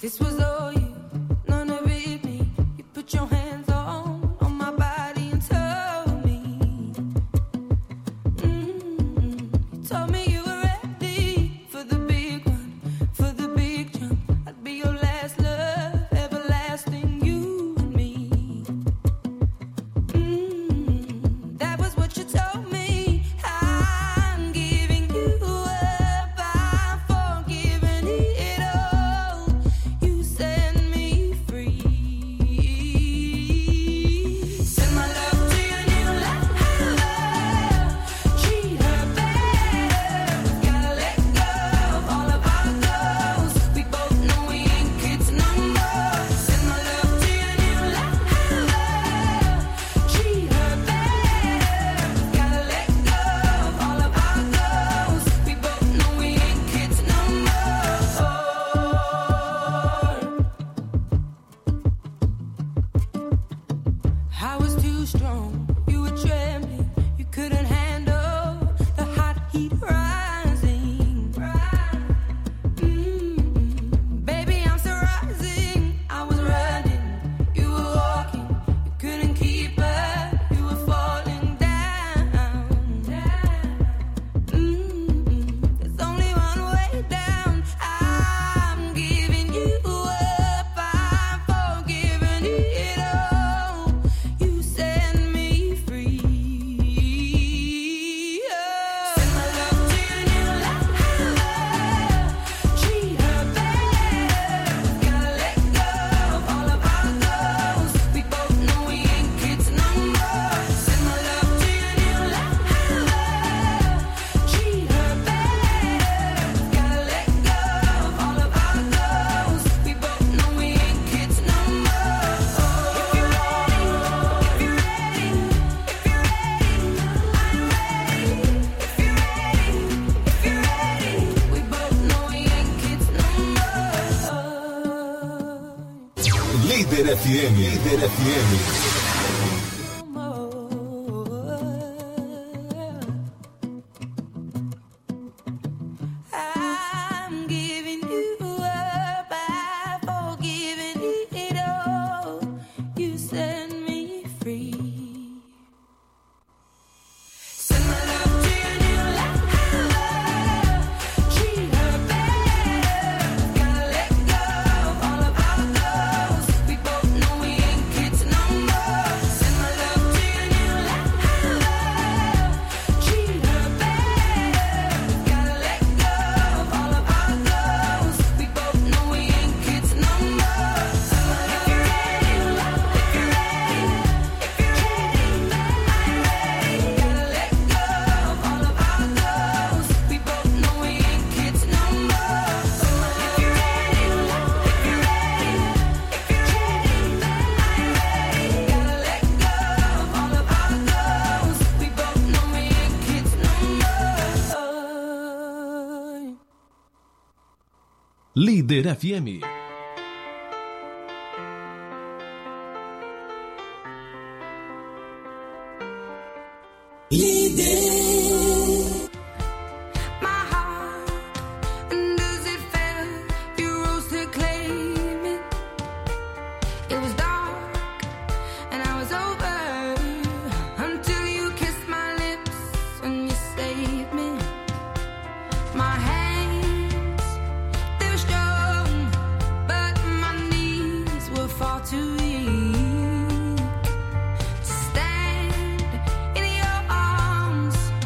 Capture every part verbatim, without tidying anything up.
Líder F M, Líder F M. Líder F M. Líder. Stand in your arms.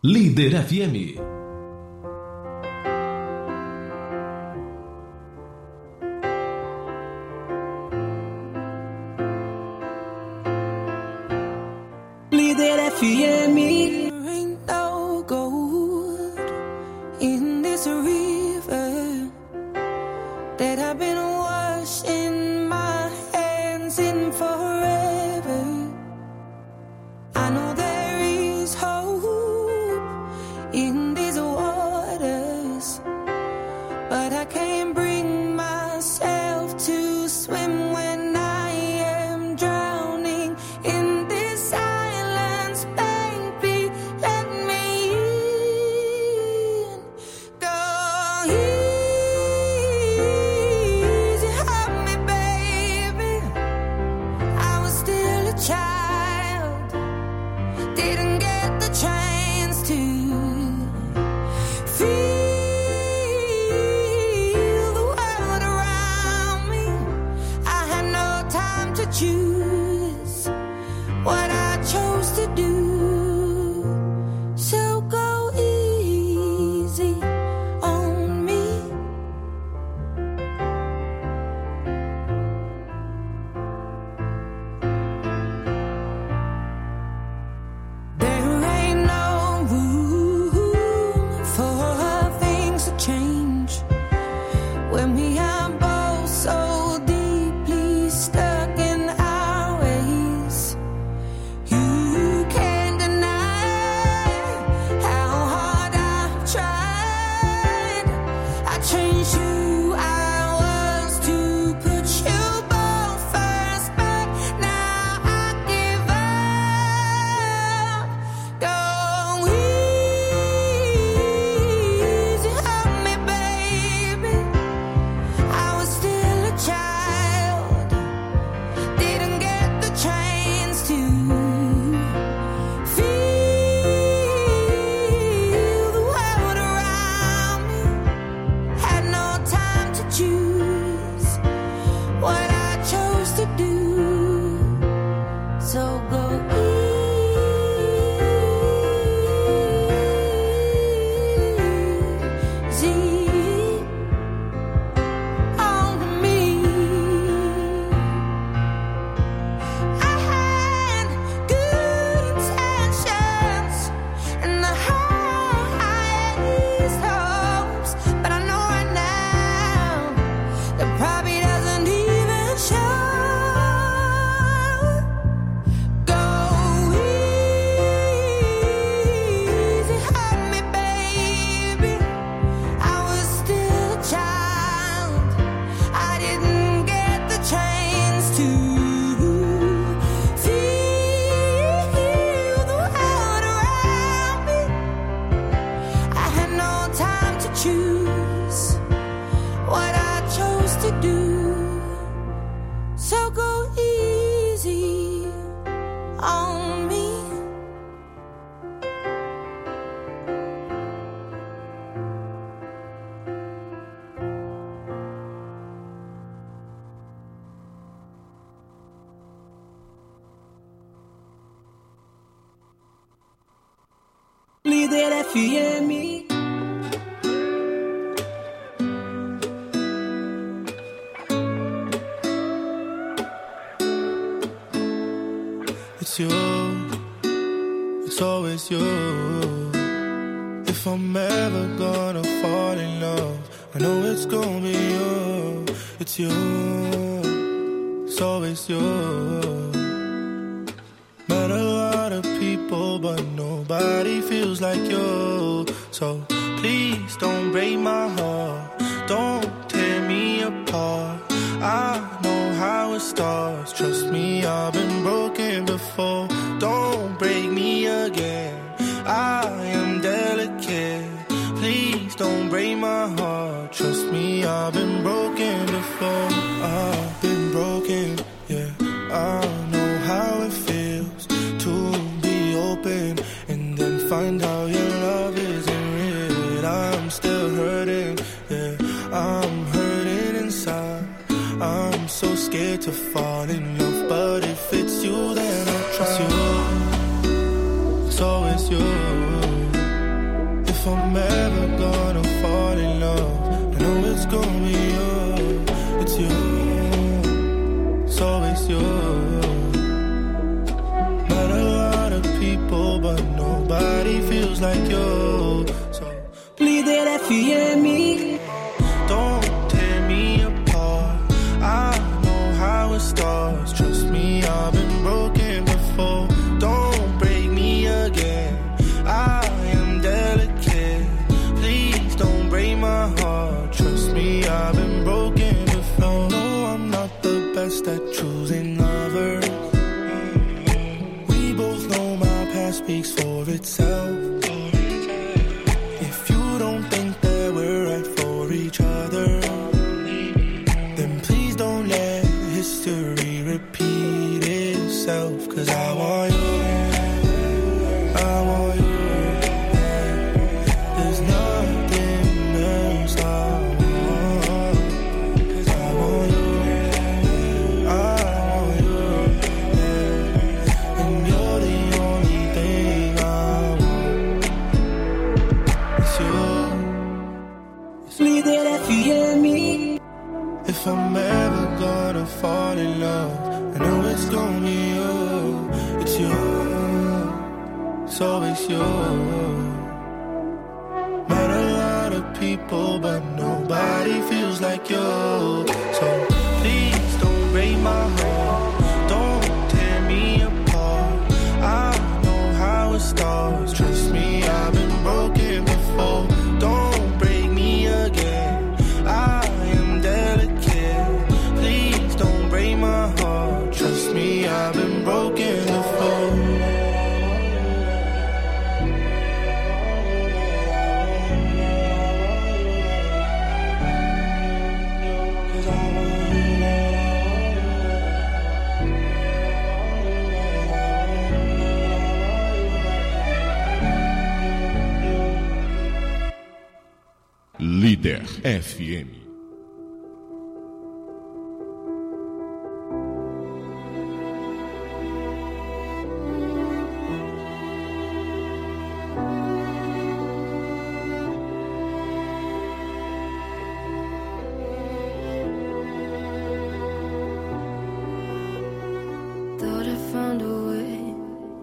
Líder F M. Líder F M. Ain't no gold in this river that I've been washing my hands in forever. I know there is hope in these waters, but I can't bring myself to swim when I am drowning in this silence. Baby, let me in. Go easy, help me, baby. I was still a child, didn't get the chance to feel the world around me. I had no time to choose what I chose to do. So go easy on me. There ain't no room for things to change when we are both so deeply stuck in our ways. You can't deny how hard I've tried. I changed who I was to put you both first, but now I give up. Go easy, help me, baby. I was still a child, didn't get the chance to feel the world around me. Had no time to choose what I chose to do. So go easy on me. I had good intentions and the highest hopes, but I know right now that probably doesn't even show. Go easy, help me, baby. I was still a child, I didn't get the chance to feel the world around me. I had no time to choose what I chose to do. So go easy on me. Líder F M. It's you, it's always you. If I'm ever gonna fall in love, I know it's gonna be you. It's you, it's always you. Met a lot of people, but nobody feels like you. So please don't break my heart, don't tear me apart. I know how it starts, trust me, I've been broken before. Don't break me again, I am delicate. Please don't break my heart, trust me, I've been broken before. I've been broken, yeah, I know how it feels to be open and then find out your love isn't real. I'm still hurting, yeah, I'm hurting inside. I'm so scared to fall in love, but if it's you, then I'll trust you. It's always you. gonna be you. It's you. It's always you. Met a lot of people, but nobody feels like you. So Líder F M. don't tear me apart. I know how it starts. Trust me, I've been broken before. Don't break me again. I am delicate. Please don't break my heart. Trust me, I've been broken before. No, I'm not the best at choosing lovers. We both know my past speaks for itself. If you don't think that we're right for each other, then please don't let history repeat itself. Cause I want you, I want you. There's nothing else I want. Cause I want you, I want you. And you're the only thing I want. It's you. Líder F M. If I'm ever gonna fall in love, I know it's gonna be you. It's you. It's always you. Met a lot of people, but nobody feels like you. So please don't break my heart. Don't tear me apart. I know how it starts. Trust me, I've been broken before. Don't break me again. I am delicate. Please don't break my heart. Trust me, I've been broken before. Líder F M. Thought I found a way.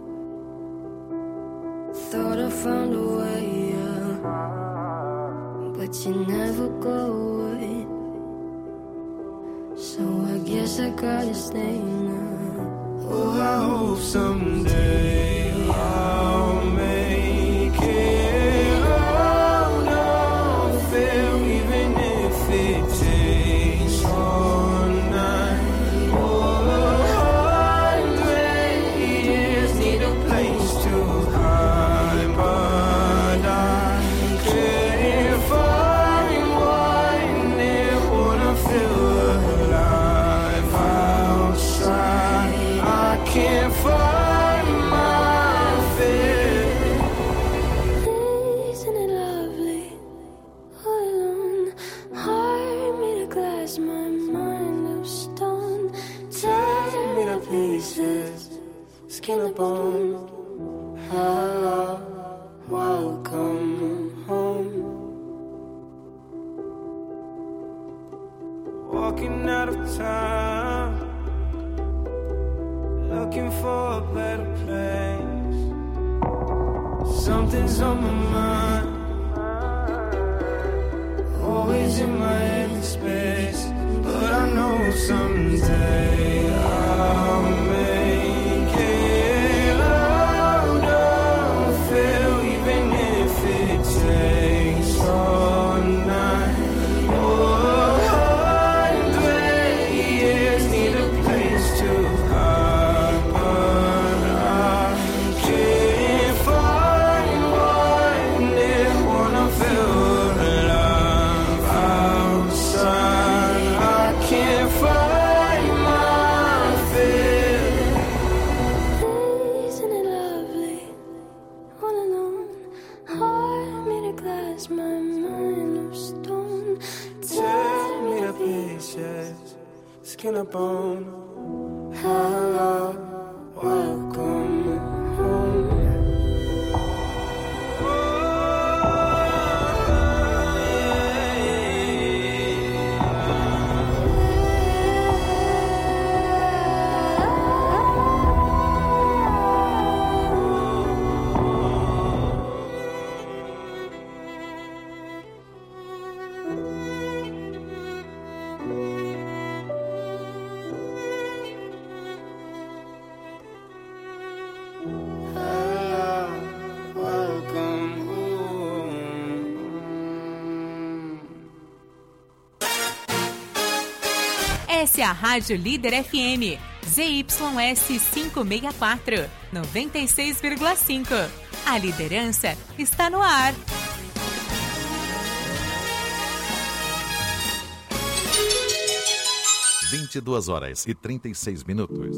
Thought I found a way, yeah. But you never go away. So I guess I gotta stay now. Oh, I hope someday I'll make it out of there, even if it takes all night. Oh, a hundred years need a place to hide, but I can't find one that wanna feel alive outside. I can't find my fear. Isn't it lovely? All alone. Heart made of glass, my mind of stone. Tear me to pieces, skin and bone. Hello, welcome home. Walking out of time, looking for a better place. Something's on my mind, always in my empty space. But I know someday I'll make it out of here, even if it takes all night. Oh, hundred years need a place to hide, but I can't find one that wanna feel alive outside. I can't find my fear. Isn't it lovely? All alone. Heart made of glass, my mind of stone. Tear me to pieces, skin and bone. Hello, welcome home. Oh, yeah. Essa é a Rádio Líder F M, Z Y S quinhentos e sessenta e quatro, noventa e seis vírgula cinco. A liderança está no ar. vinte e duas horas e trinta e seis minutos.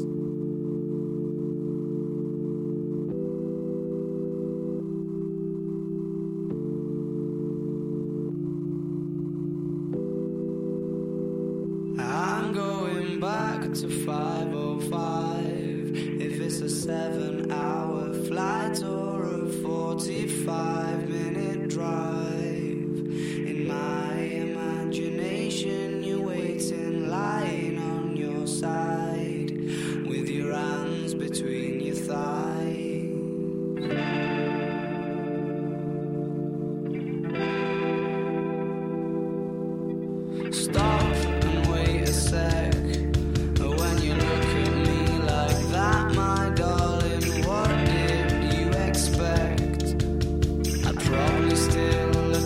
I'm going back to five oh five. If it's a seven hour flight or a forty-five minute drive, in my imagination you're waiting, lying on your side, with your hands between your thighs. Stop and wait a sec. When you look at me like that, my darling, what did you expect? I'd probably still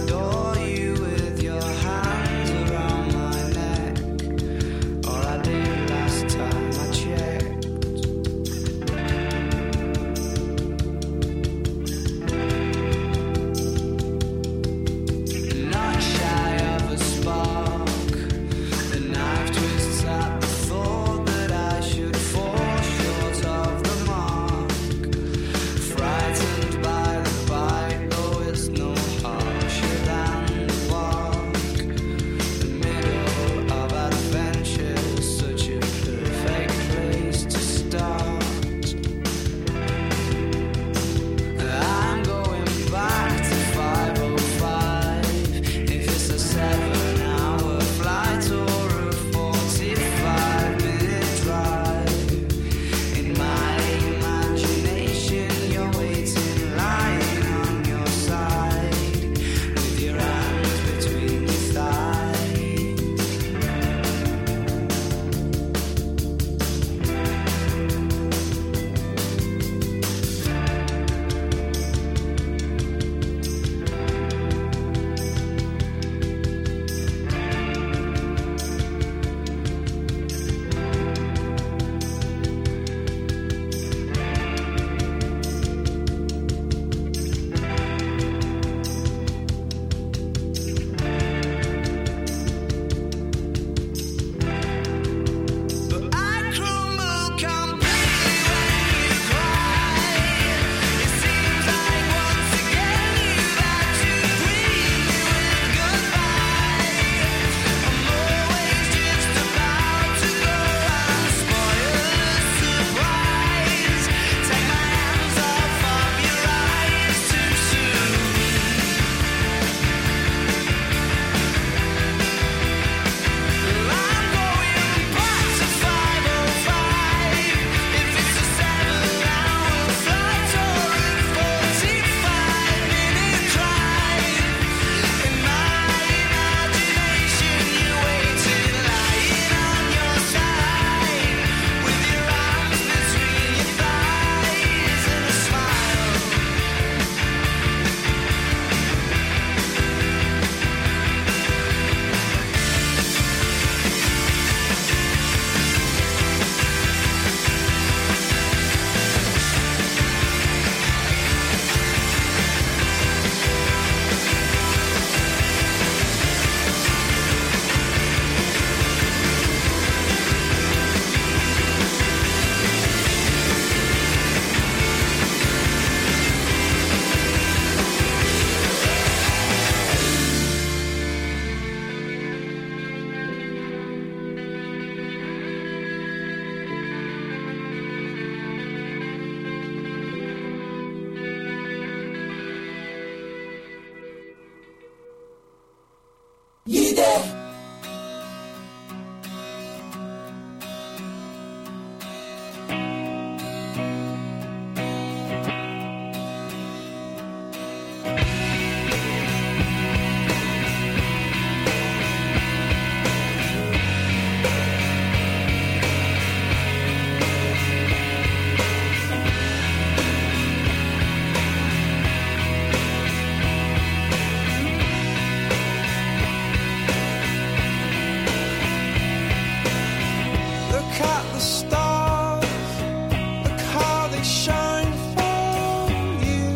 Look at the stars, look how they shine for you.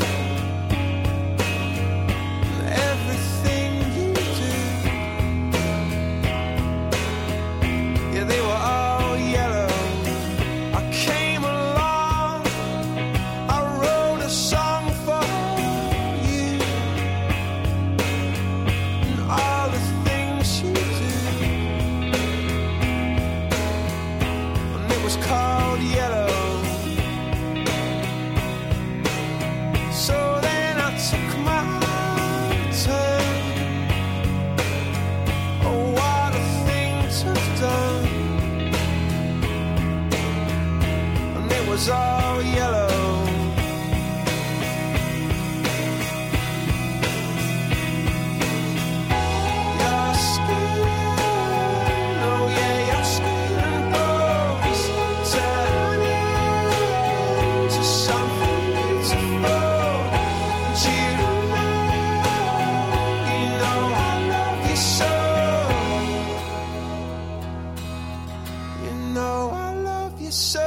And everything you do, yeah, they were all yellow. I came along, I wrote a song for you. And all the things you do, and it was called yellow. So then I took my turn. Oh, what a thing to have done. And it was all yellow. Your skin, oh yeah, your skin and bones turn into something beautiful. And you know, you know I love you so. You know I love you so.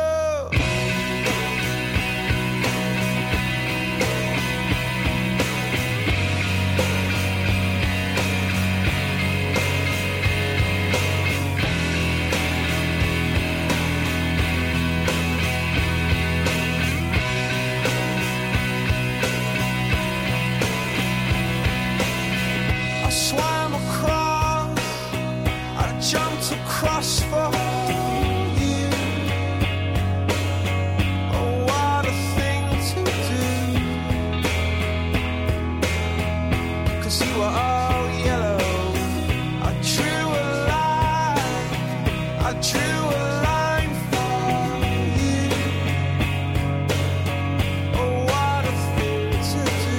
I swam across, I jumped across for you. Oh, what a thing to do. 'Cause you were all yellow. I drew a line, I drew a line for you. Oh, what a thing to do.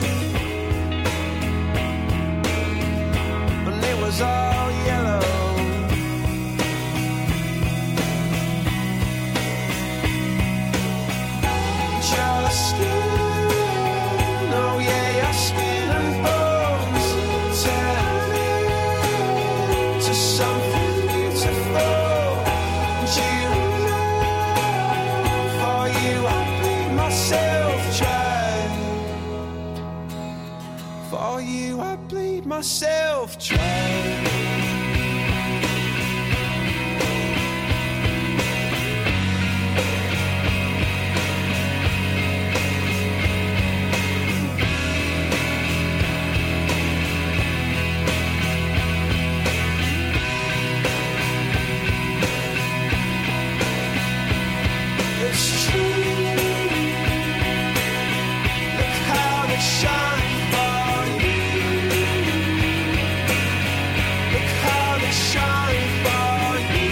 And it was all yellow. Your skin, oh yeah, your skin and bones turn into something beautiful. And you know, for you I bleed myself dry. For you I bleed myself dry. It's true. Look how they shine for you. Look how they shine for you.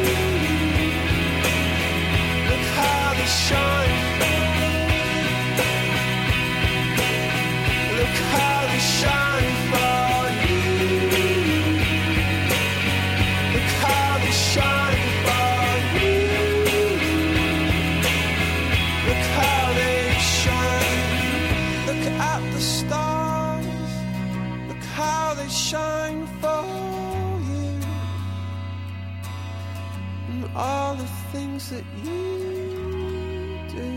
Look how they shine. Look how they shine for you. Look how they shine for you. Look how they shine. Look at the stars. Look how they shine for you. And all the things that you do.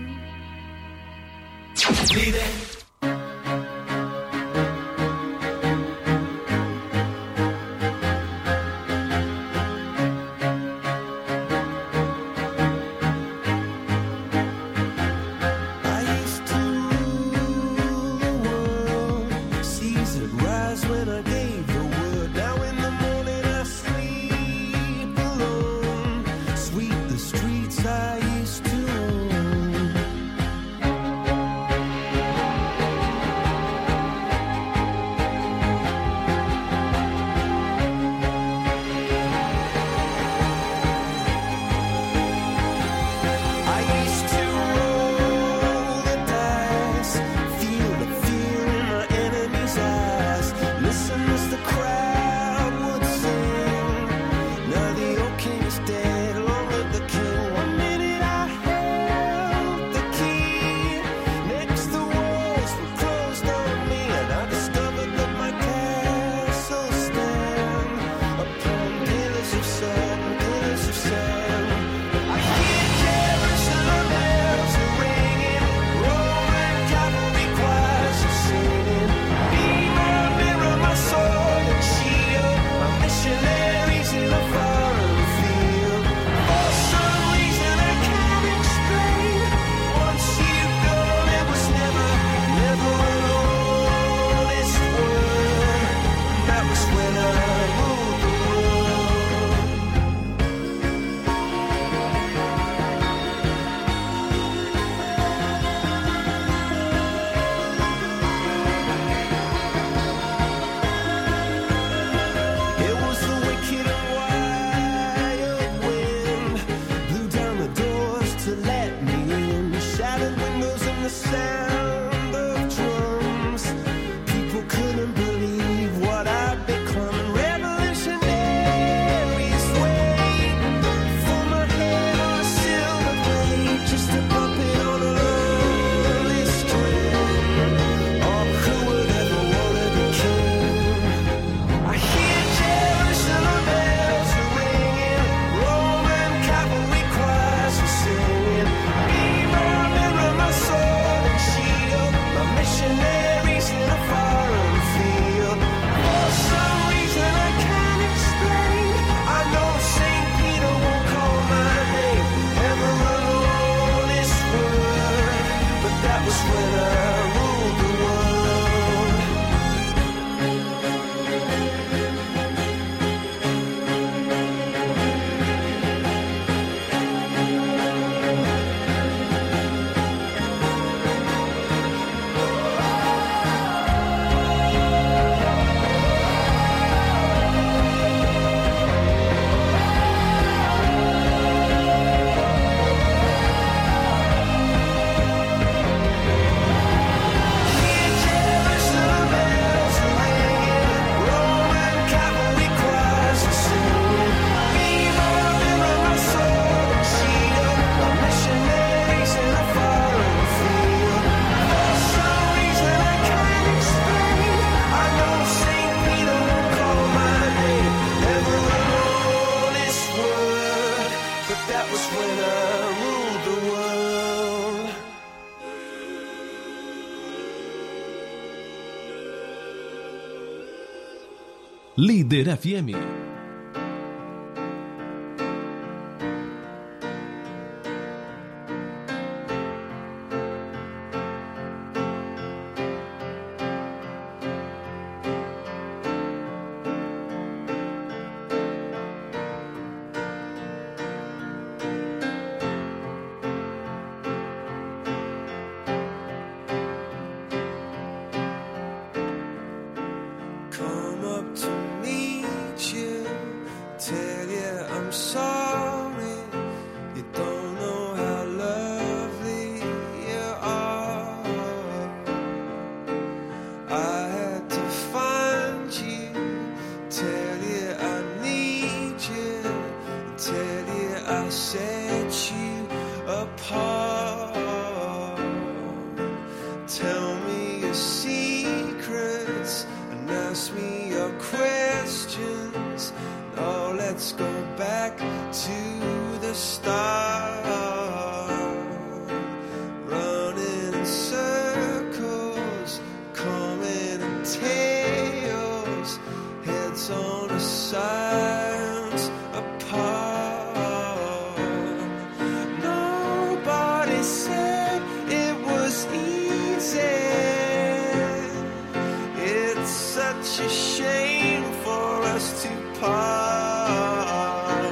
I used to rule the world, seas that rise when I gave the word. Now in the morning I sleep alone, sweep the streets I used to own. That was when I ruled the world. Líder F M. Come up to meet you, tell you I'm sorry. You don't know how lovely you are. I had to find you, tell you I need you, tell you I set you apart. Tell me your secrets and ask me your questions. Now let's go back to the start. Running in circles, coming in tails, heads on the sides apart. Nobody said it was easy. It's such a shame for us to part.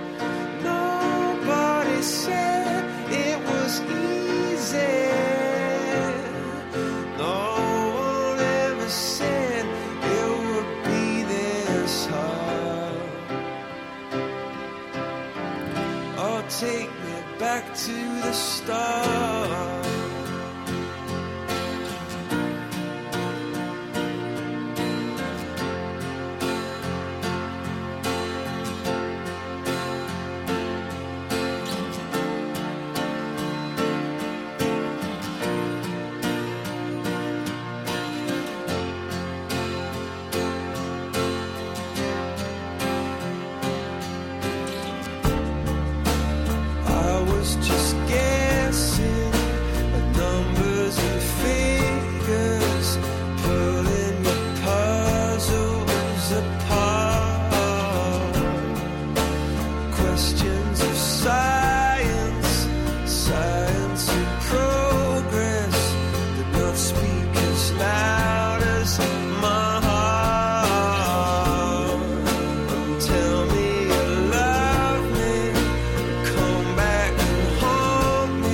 Nobody said it was easy. No one ever said it would be this hard. Oh, take me back to the start. I was just guessing at numbers and figures, pulling the puzzles apart. Questions of science, science and progress did not speak as loud as my heart. And tell me you love me, come back and haunt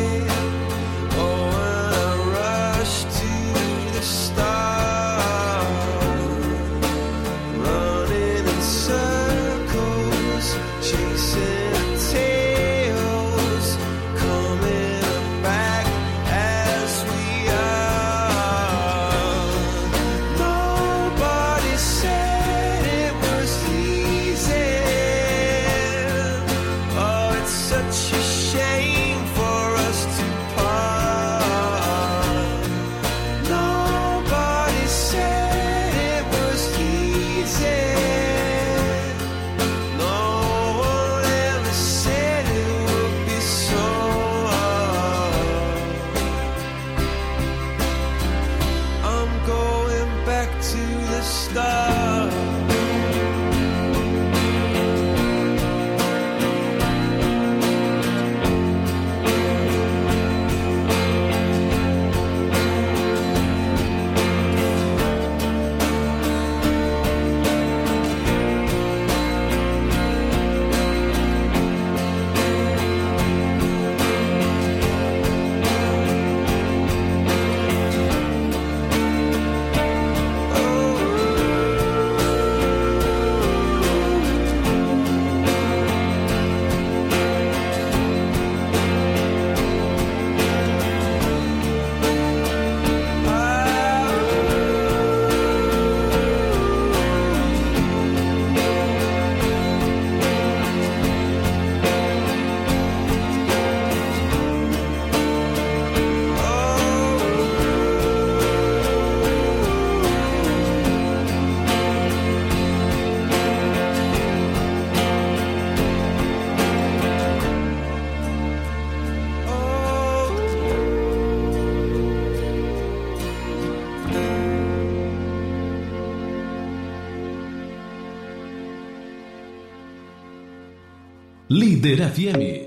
Líder F M.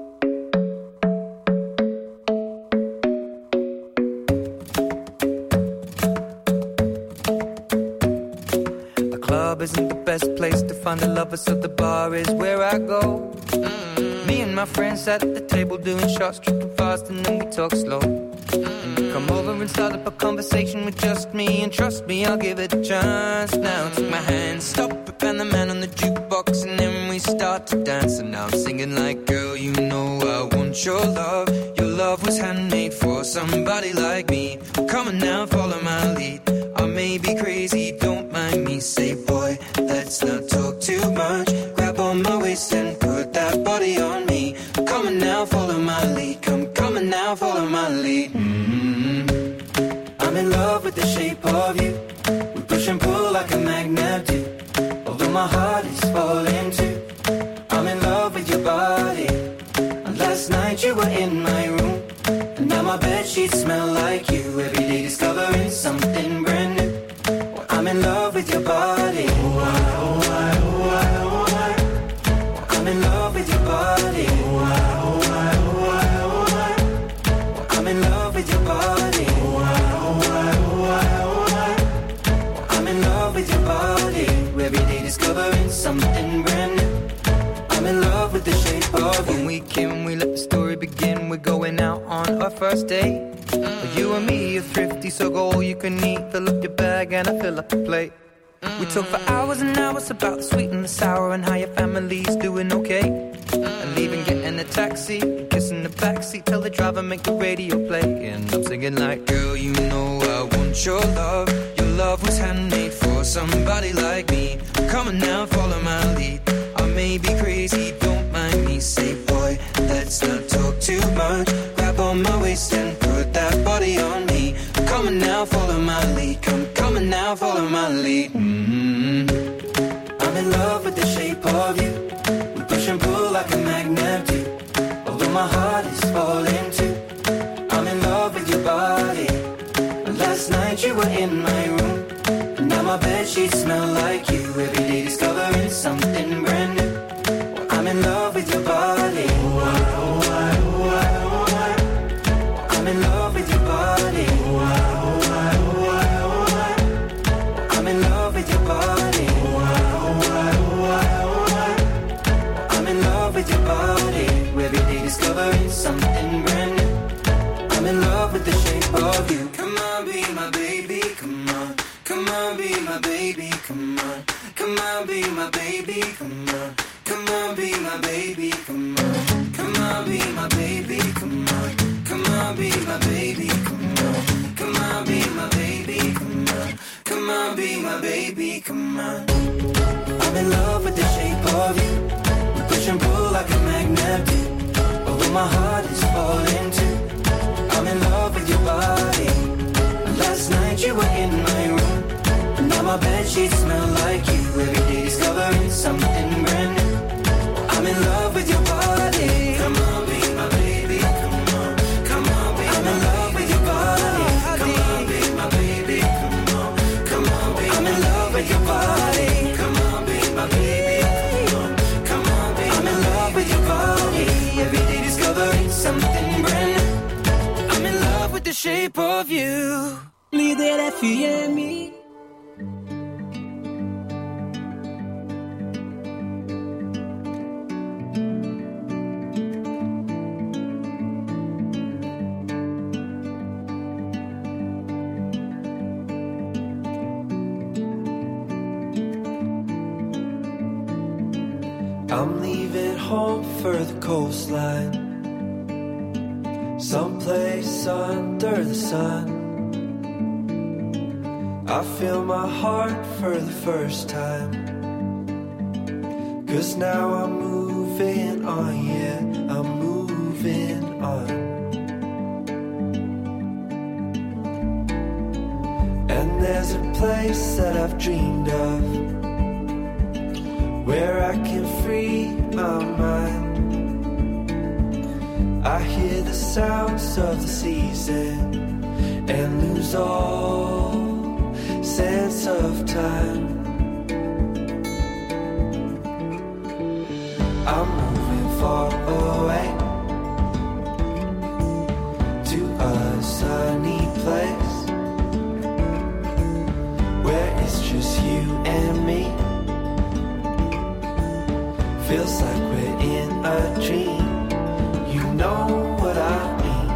The club isn't the best place to find the lovers, so the bar is where I go. Mm. Me and my friends at the table doing shots, tripping fast, and then we talk slow. And you come over and start up a conversation with just me, and trust me, I'll give it a chance. Now take my hand, stop it, and the man on the jukebox, and then we start to dance. And now I'm singing like, girl, you know I want your love. Your love was handmade for somebody like me. Come on now, follow my lead. I may be crazy, don't mind me. Say, boy, let's not talk too much. Grab on my waist and put that body on me. Come on now, follow my lead. Come, come on now, follow my lead. Mm-hmm. I'm in love with the shape of you. We push and pull like a magnet do. Although my heart is falling too. I'm in love with your body. And last night you were in my room. And now my bedsheets smell like you. Every day discovering something brand new. Well, I'm in love with your body. Oh, I, oh, I, oh, I, oh, I. Well, I'm in love with your body. Oh, I, oh, I, oh, I, oh, I. Well, I'm in love with your body. Oh, I, oh, I, oh, I, oh, I. Well, I'm in love with your body. Every day discovering something brand new. I'm in love with the shape of you. When we came, we let the story begin. We're going out on our first date. Mm. You and me are thrifty, so go all you can eat. Fill up your bag and I fill up the plate. Mm. We talk for hours and hours about the sweet and the sour and how your family's doing okay. Mm. And leaving, getting a taxi, kissing the backseat, tell the driver make the radio play. And I'm singing like, girl, you know I want your love. Your love was handmade for somebody like me. Come on now, follow my lead. I may be crazy, don't mind me. Say, boy, let's not talk too much. Grab on my waist and put that body on me. Come on now, follow my lead. Come, come on now, follow my lead. Mm-hmm. I'm in love with the shape of you. We push and pull like a magnet do. Although my heart is falling too. I'm in love with your body. Last night you were in my room. And now my bedsheets smell like you. Every day discovering something brand new. Well, I'm in love with your body. Oh, I, oh, I, oh, I, oh, I. Well, I'm in love with your body. Oh, I, oh, I, oh, I, oh, I. Well, I'm in love with your body. Oh, I, oh, I, oh, I, oh, I. Well, I'm in love with your body. Every day discovering something brand new. I'm in love with the shape of you. Come on, be my baby, come on. Come on, be my baby, come on. Come on, be my baby, come on. Come on, be my baby, come on. Come on, be my baby, come on. Come on, be my baby, come on. Come on, be my baby, come on. Come on, be my baby, come on. I'm in love with the shape of you. We push and pull like a magnet do. Although my heart is falling too. I'm in love with your body. Last night you were in my room. And now my bedsheets smell like you. Every day discovering something brand new. I'm in love with your body. Come on, be my baby. Come on, come on, be I'm in love with your body. Come on, be my baby. Come on, come on, be I'm in love with your body. Come on, be my baby. Come on, come on, be I'm in love with your body. Every day discovering something brand new. I'm in love with the shape of you. Líder F M. I'm leaving home for the coastline, someplace under the sun. I feel my heart for the first time, 'cause now I'm moving on, yeah, I'm moving on. And there's a place that I've dreamed of, where I can free my mind. I hear the sounds of the season and lose all sense of time. I'm moving far away to a sunny place where it's just you and me. Feels like we're in a dream. You know what I mean.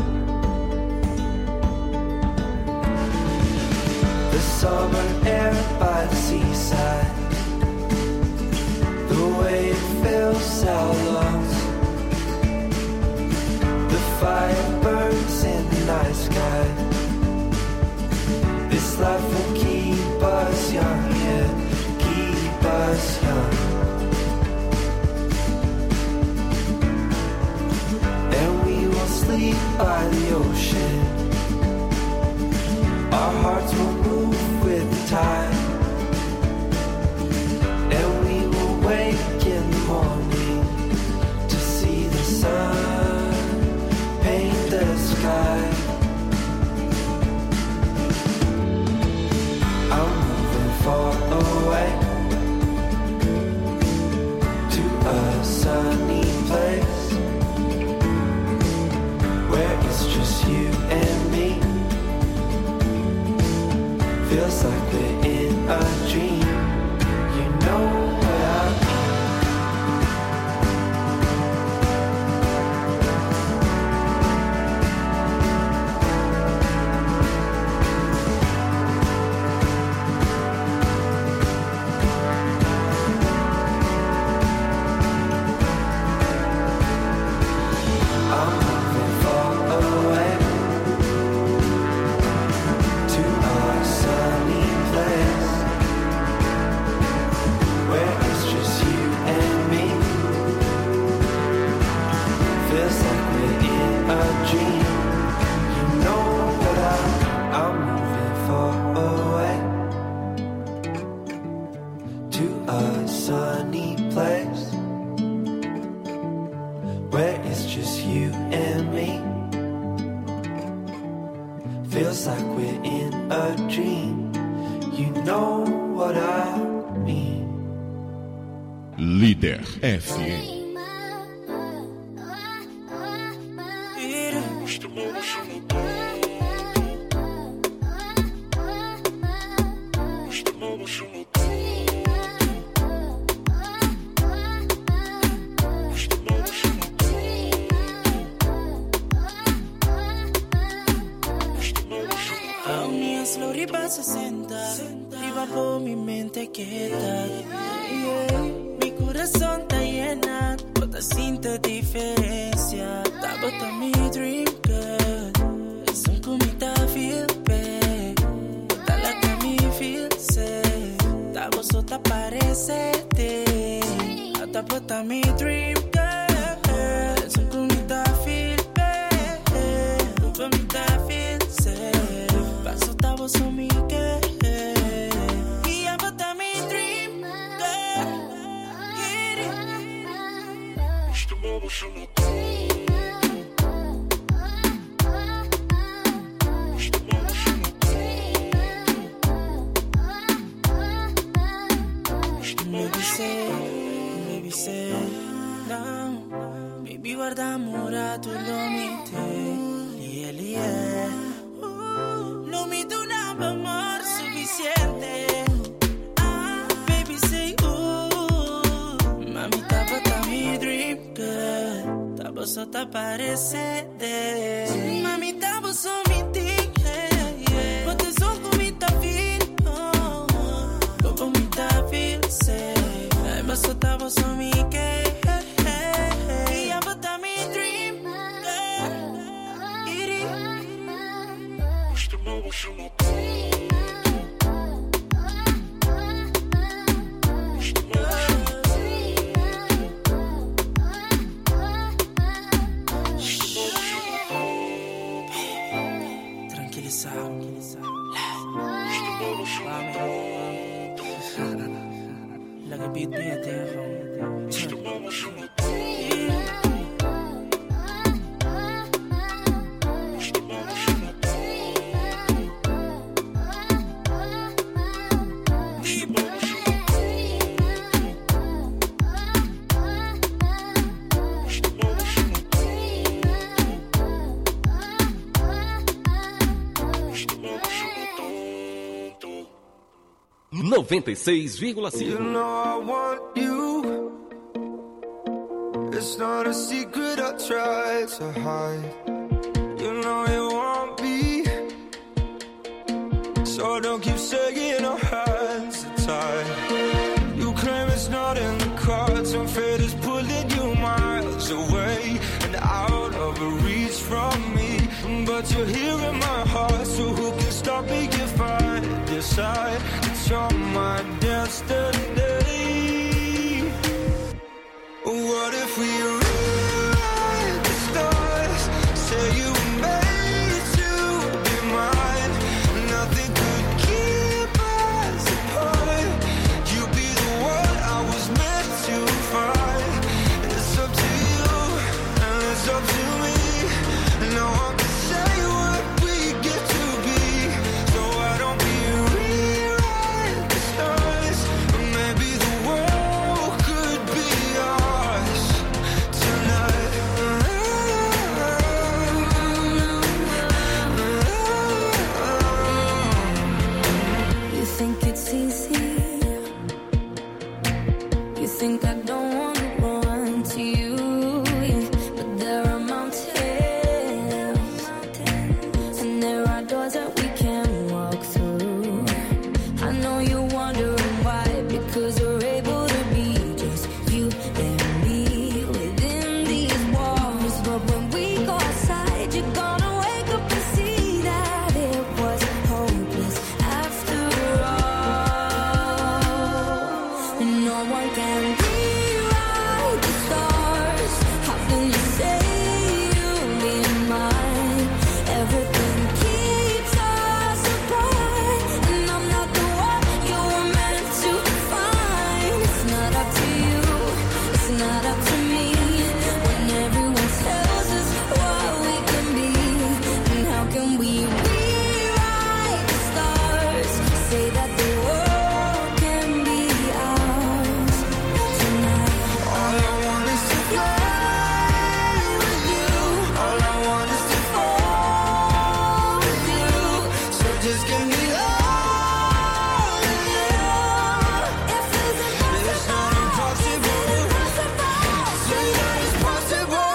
The summer air by the seaside, the way it feels out lost. The fire burns in the night sky. This life will keep us young, yeah, keep us young. And we will sleep by the ocean. Our hearts will move with the tide. And we will wake in the morning to see the sun paint the sky. I'm moving far away to a sunny place where it's just you and me. Feels like we're in a dream. You know what I mean. I'm moving far away to a sunny place where it's just you and me. Feels like we're in a dream. You know what I I'm moving far away to a sunny place where it's just you and me. Feels like we're in a dream. You know what I mean. Líder F M. A mí slow riba sesenta, riba por mi mente quieta. Yeah. Mi corazón está llena, bota sinta diferencia. Tá bota mi dream girl, es un comita feel bad. Bota la que me feel safe, tá vos tá parece te. Tá bota mi dream girl, es un comita feel bad. Un comita feel safe. Paso tavo so mi que y ya bota mi dream girl. Get it. Este modo se no Maybe say, maybe say, no. Baby guarda amore, tu lo mite. Lie, lie. No mi do nada amor suficiente. Ah, baby say, ooh. Mami, tava tá mi dream girl. Tava só tá parecendo. Mami, tava só mi thing. But it's all go me ta feel. Go go me ta feel safe. Mas só tava só mi que. E a bota mi dream girl. Iri. Este modo se não like a beat me at their home. noventa e seis vírgula cinco. You know I want you. It's not a secret I try to hide. You know you want me, so don't keep saying our hands are tied. You claim it's not in the cards, and fate is pulling you miles away and out of reach from me. But you're here in my heart, so who can stop me if I decide that you're my destiny? What if we rewrite the stars? Say you were made to be mine. Nothing could keep us apart. You be the one I was meant to find. It's up to you and it's up to me. No one can say what we get to be. So why don't we rewrite the stars? Maybe the world could be ours tonight. You think it's easy? You think I don't want to run to you? Yeah, but there are mountains, and there are doors that we can't walk through. I know you're wondering why, because we're able to be just you and me within these walls. But when we go outside, you're gonna wake up and see that it was hopeless after all. And no one can rewrite the stars. How can you say you'll be mine? Everything keeps us apart, and I'm not the one you were meant to find. It's not up to you, it's not up to me. When everyone tells us what we can be, and how can we rewrite the stars? Say that the world can be ours tonight. All I want is to fly with you. All I want is to fall with you. So just give me all of you. It feels It's not impossible. Say that it's possible.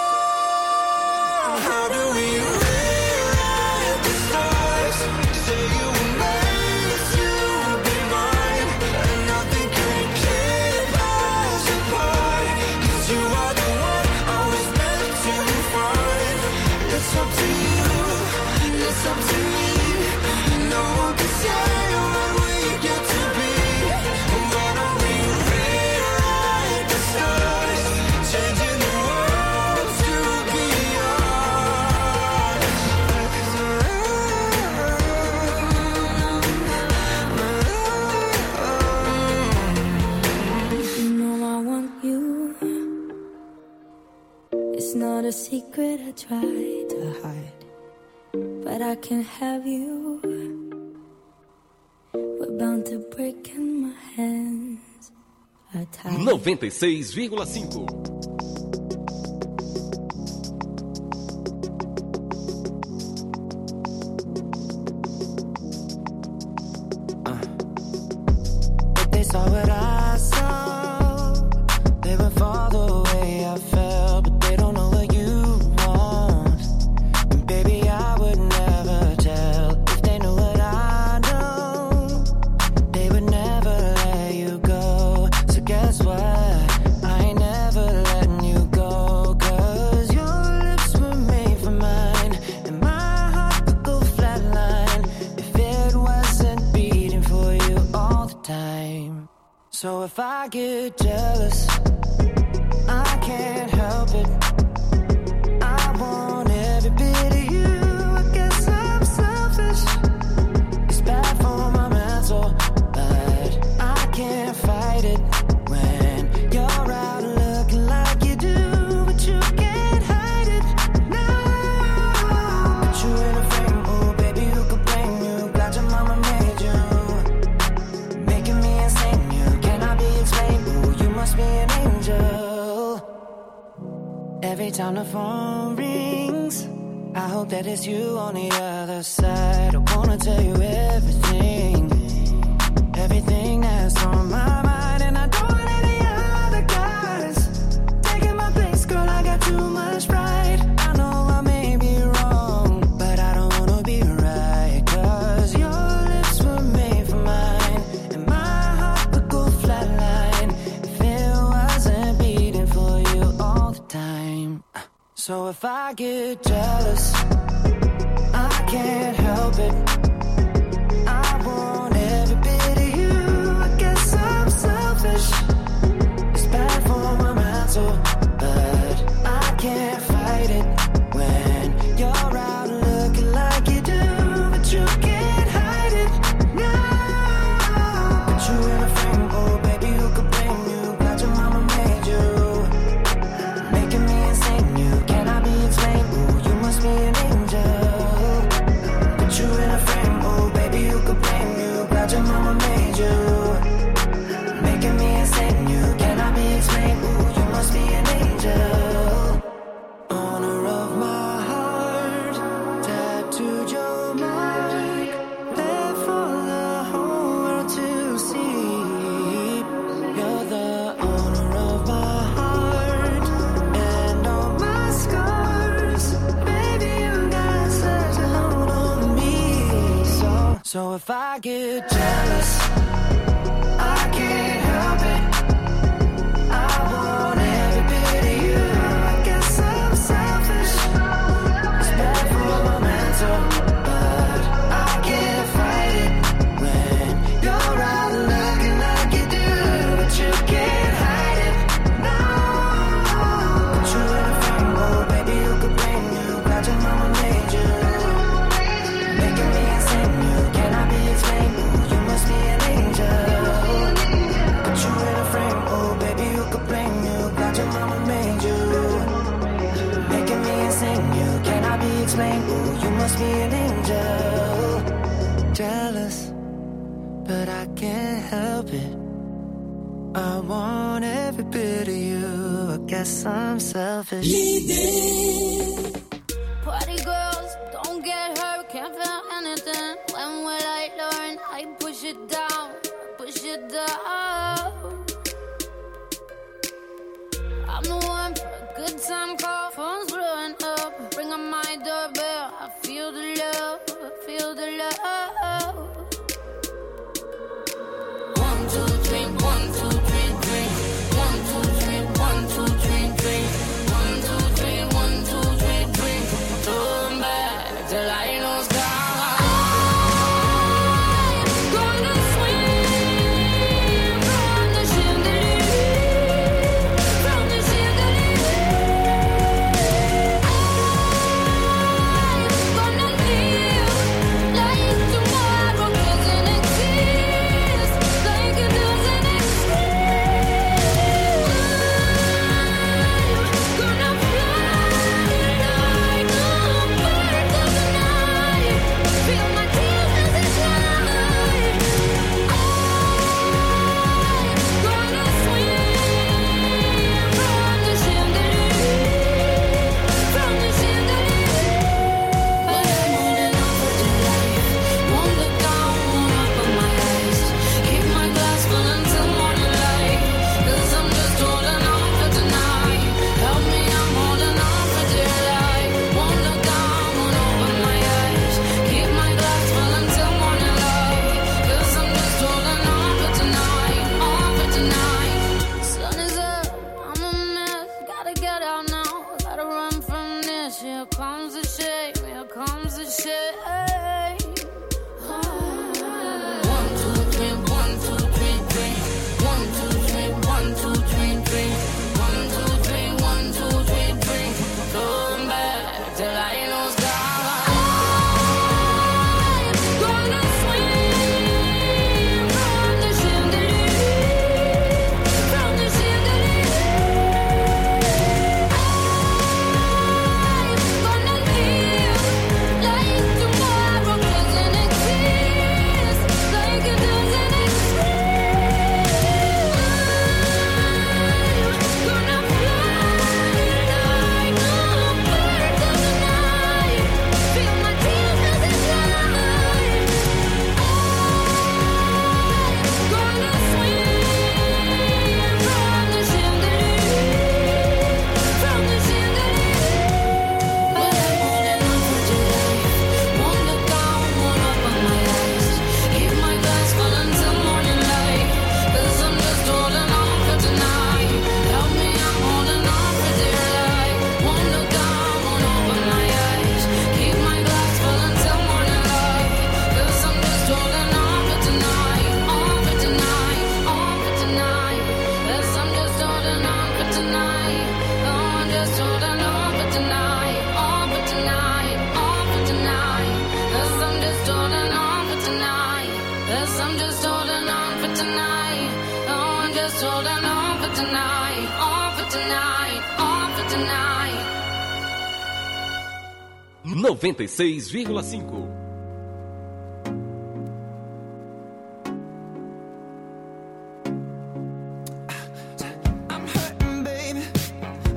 How do we rewrite the stars? Say you were made to be mine, and nothing can keep us apart. 'Cause you are the one I was meant to find. It's up to you, it's up to me. No one can say what we get to be. Why don't we rewrite the stars? Changing the world to be You know I want you. It's not a secret I try to hide, but I can have you. We're bound to break and my hands are tied. noventa e seis vírgula cinco. But they saw what I saw. They would fall the way I felt, but they don't know what you want. And baby, I would never tell. If they knew what I know, they would never let you go. So guess what? I ain't never letting you go. 'Cause your lips were made for mine, and my heart could go flatline if it wasn't beating for you all the time. So if I get jealous, I can't help it. I want every bit of you. I guess I'm selfish. It's bad for my mental, but I can't fight it when you're out looking like you do. But you can't hide it now. Put you in a frame, oh baby, who could blame you? Glad your mama made you, making me insane. You cannot be explained. Oh, you must be an angel. Every time the phone rings, I hope that it's you on the other side. I wanna tell you everything, everything that's on my mind, and I don't want any other guys taking my place, girl. I got too much pride. I know I may be wrong, but I don't wanna be right, 'cause your lips were made for mine, and my heart would go flatline if it wasn't beating for you all the time. So if I get jealous, I can't help it. I want every bit of you. I guess I'm selfish. It's bad for my mental, but I can't fight it when you're out looking like you do, but you can't hide it. No, put you in a frame, oh baby, who could blame you? Glad your mama made you, making me insane. You cannot be explained. Ooh, you must be an angel. Put you in a frame, oh baby, who could blame you? Glad your mama made you, making me insane. You cannot be explained. Ooh, you must be an angel. Honor of my heart, tattooed your mark, there for the whole world to see. You're the owner of my heart and all my scars. Baby, you got such a hold on me. So, so if I get jealous, I can't help it. I want every bit of you. I guess I'm selfish. It's bad for my mental, but I can't fight it when you're out looking like you do, but you can't hide it. No, put you in a frame, oh baby, who could blame you? Glad your mama made you, making me insane. You cannot be explained. Ooh, you must be an angel. Put you in a frame, oh baby, who could blame you? Glad your mama made you, making me insane. You cannot be explained. Ooh, you must be an angel. Jealous, but I can't help it. I want every bit of you. I guess I'm selfish. Party girls, don't get hurt, can't feel anything. When will I learn? I push it down, push it down. I'm the one for a good time call, phone's blowing up. Bring on my doorbell, I feel the love, I feel the love. One, two, three, one, two, three, three. One, two, three, one, two, three, three. One, two, three, one, two, three, three. Turn back till I know it's gone. Gonna swim from the chandelier, from the chandelier. Gonna live like tomorrow doesn't exist, like it doesn't exist. Gonna fly like a bird of the night, feel my tears as they fly. Gonna swim from the chandelier, from the chandelier. But I'm holding on for dear life. Won't look down, won't open my eyes. Keep my glass full until morning light, 'cause I'm just holding on for tonight. Help me, I'm holding on for dear life. Won't look down, won't open my eyes. Keep my glass full until morning light, 'cause I'm just holding on for tonight, on for tonight. Sun is up, I'm a mess. Gotta get out now, gotta run from this. Here comes the shame, here comes the shame. One, two, three, one, two, three, three. One, two, three, one, two, three, three. One, two, three, one, two, three, three. Come back till I know it's gone. Gonna swim from the chandelier, from the chandelier. Gonna live like night, all for tonight. noventa e seis vírgula cinco.